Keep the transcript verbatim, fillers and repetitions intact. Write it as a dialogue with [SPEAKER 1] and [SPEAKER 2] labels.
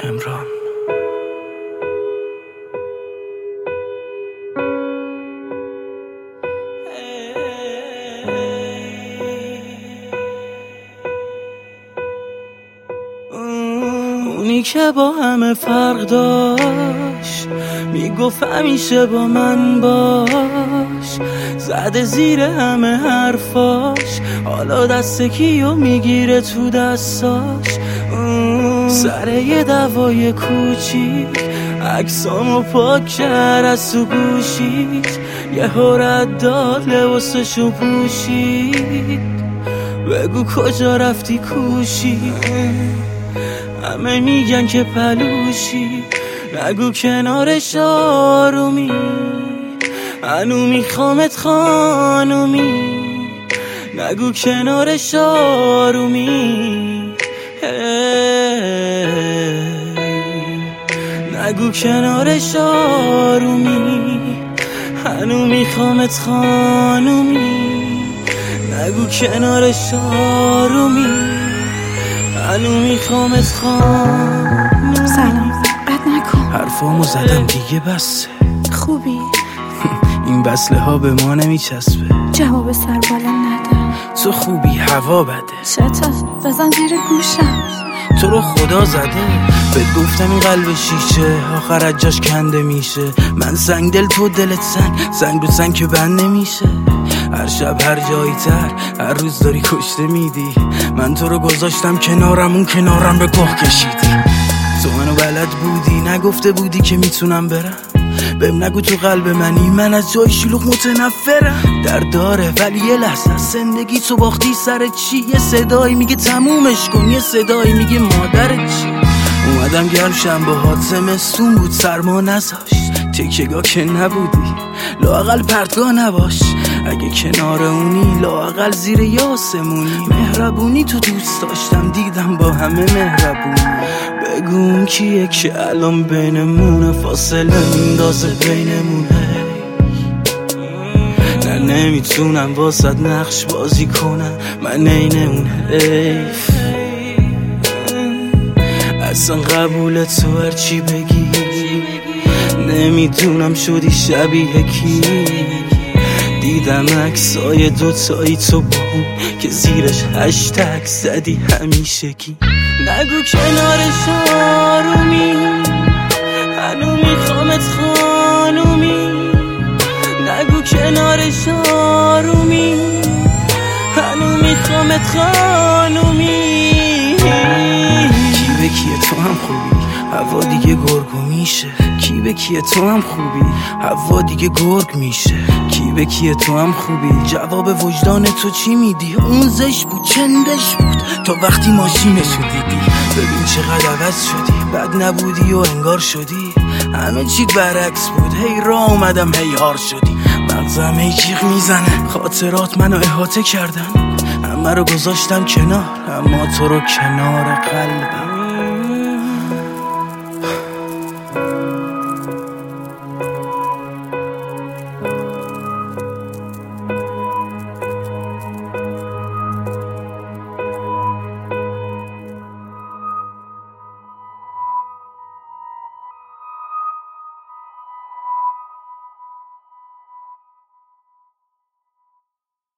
[SPEAKER 1] همران. اونی که با همه فرق داشت میگفت همیشه با من باش، زده زیر همه حرفاش، حالا دست کیو میگیره تو دستاش. سر یه دوای کوچیک عکسامو پاک کرد از تو گوشیش، یه هورت داد لباسشو پوشید. بگو کجا رفتی کوشی، همه میگن که پلوشی. نگو کنارش آرومی، هنو میخوامت خانومی. نگو کنارش آرومی، نگو کنارش آرومی، هنو میخوامت خانومی. نگو کنارش آرومی، هنو میخوامت خانومی.
[SPEAKER 2] سلام، بد نکن.
[SPEAKER 1] حرفامو زدم دیگه بسه.
[SPEAKER 2] خوبی؟
[SPEAKER 1] این بسله ها به ما نمیچسبه.
[SPEAKER 2] جواب سر بالا نده.
[SPEAKER 1] تو خوبی، هوا بده.
[SPEAKER 2] چطور؟ بزن زیر گوشم.
[SPEAKER 1] تو رو خدا زده. بهت گفتم این قلب شیشه آخر از جاش کنده میشه. من سنگ دل، تو دلت سنگ، سنگ رو سنگ که بند نمیشه. هر شب هر جایی تر، هر روز داری کشته میدی. من تو رو گذاشتم کنارم، اون کنارم به گوه کشیدی. تو منو بلد بودی، نگفته بودی که میتونم برم. بهم نگو تو قلب منی، من از جای شلوغ متنفرم. درد داره ولی یه لحظه زندگی تو باختی سر چی. یه صدایی میگه تمومش کن، یه صدایی میگه مادرت چی. اومدم گرم شم باهات، زمستون بود سرما نذاشت. تکیه‌گاه که نبودی، لااقل پرتگاه نباش. اگه کنار اونی لااقل زیر یاسمونی. مهربونی تو دوست داشتم، دیدم با همه مهربونی. بگو اون کیه که الان بینمونه، فاصله میندازه بینمونه. نه نمیتونم واسد نقش بازی کنم، من عین اون حیف. اصلا قبول تو هرچی بگی، نمیدونم شدی شبیه کی. دیدم عکسای دوتایی تو با اون که زیرش هشتگ زدی همیشگی. نگو کنارش آرومی، هنو میخوامت خانومی. نگو کنارش آرومی، هنو میخوامت خانومی. کی به کیه تو هم خوبی، هوا دیگه گرگو میشه. کی به کیه تو هم خوبی، هوا دیگه گرگ میشه. کی به کیه تو هم خوبی، جواب وجدان تو چی میدی. اون زش بود چندش بود تا وقتی ماشینشو دیدی. ببین چقدر عوض شدی، بد نبودی و انگار شدی. همه چی برعکس بود، هی راه اومدم هی هار شدی. مغزم هی جیغ میزنه، خاطرات منو احاطه کردن. همه رو گذاشتم کنار، اما تو رو کنار قلبم